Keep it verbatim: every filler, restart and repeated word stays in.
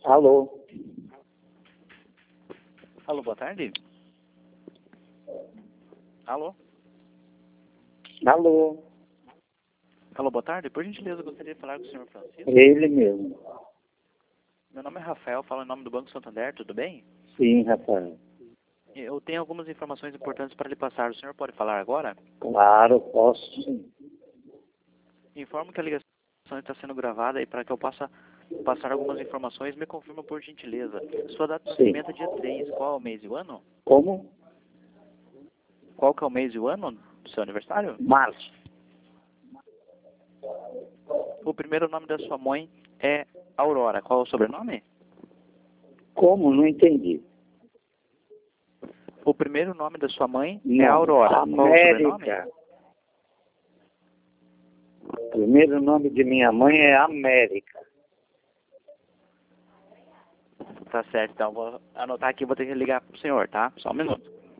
Alô? Alô, boa tarde. Alô? Alô? Alô, boa tarde. Por gentileza, eu gostaria de falar com o senhor Francisco. Ele mesmo. Meu nome é Rafael, falo em nome do Banco Santander, tudo bem? Sim, Rafael. Eu tenho algumas informações importantes para lhe passar. O senhor pode falar agora? Claro, posso sim. Informo que a ligação está sendo gravada e para que eu possa passar algumas informações, me confirma por gentileza. Sua data de Sim. nascimento é dia três. Qual é o mês e o ano? Como? Qual que é o mês e o ano do seu aniversário? Março. O primeiro nome da sua mãe é Aurora. Qual é o sobrenome? Como? Não entendi. O primeiro nome da sua mãe é Não. Aurora. Qual é o sobrenome? América. O primeiro nome de minha mãe é América. Tá certo, então vou anotar aqui, vou ter que ligar pro senhor, tá? Só um minuto.